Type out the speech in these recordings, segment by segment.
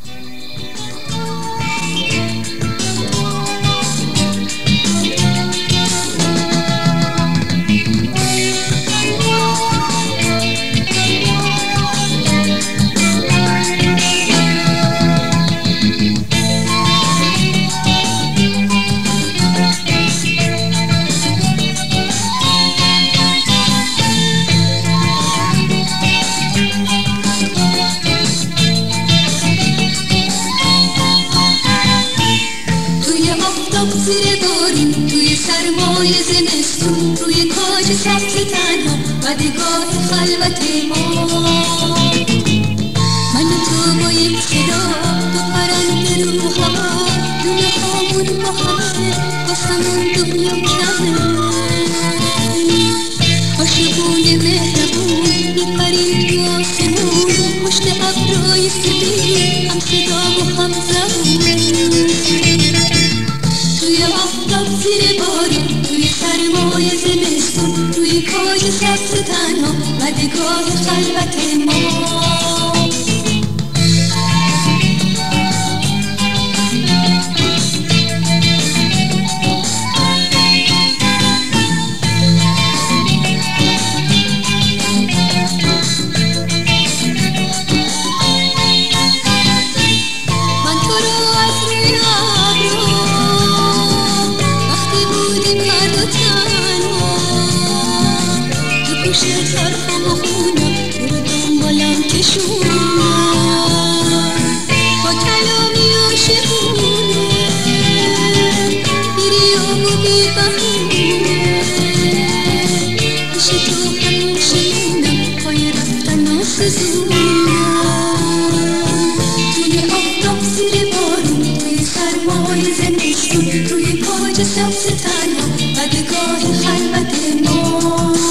زیر بارون توی سرمای زمستون روی کاج سبز تنها بدگاه خلوت ما من و تو با یک صدا دو پرنده رو هوا دونه هامون با همه واسمون دنیا کمه عاشقونه مهربون میپریم تو آسمون پشت ابرهای سفید هم صدا و هم زبون توی آفتاب زیر بارون توی سرمای زمستون روی کاج سبز تنها بدگاه خلوت ما طرفم و خونم تو رو دنبالم کشونم با کلامی عاشقونه بیریام و بیبهونه پیش تو همیشه مونم پای رفتن و سزونم توی آفتاب زیر بارون توی سرمای زمستون روی کاج سبز تنها بدگاه خلوت ما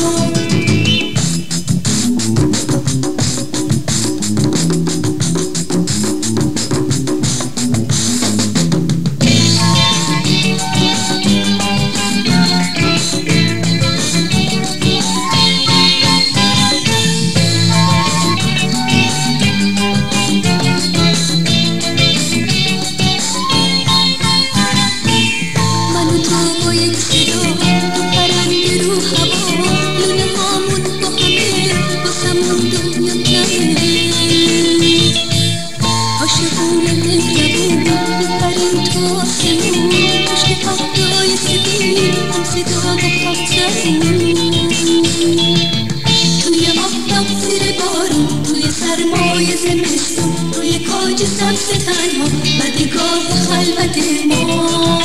توی آفتاب زیر بارون توی سرمای زمستون روی کاج سبز تنها بدگاه خلوت ما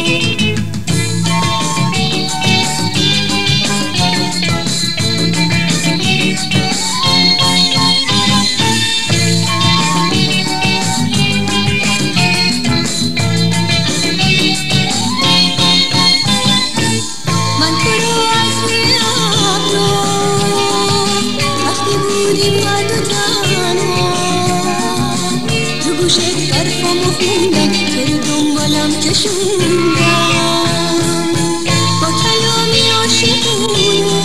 طرفم و خونم تو رو دنبالم کشوندم با کلامی عاشقونه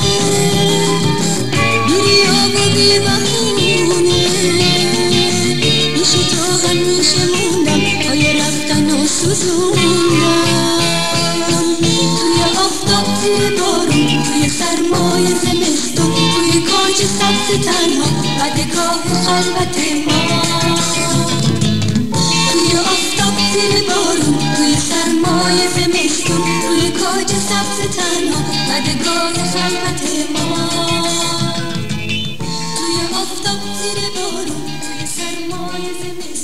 بیریاب و بیبهونه پیش تو همیشه موندم پای رفتن و سوزوندم توی آفتاب زیر بارون توی سرمای زمستون توی کاج سبز تنها بدگاه خلوت ما زیر بارون توی سرمای زمستون روی کاج سبز تنها بدگاه خلوت ما توی آفتاب زیر بارون توی سرمای زمستون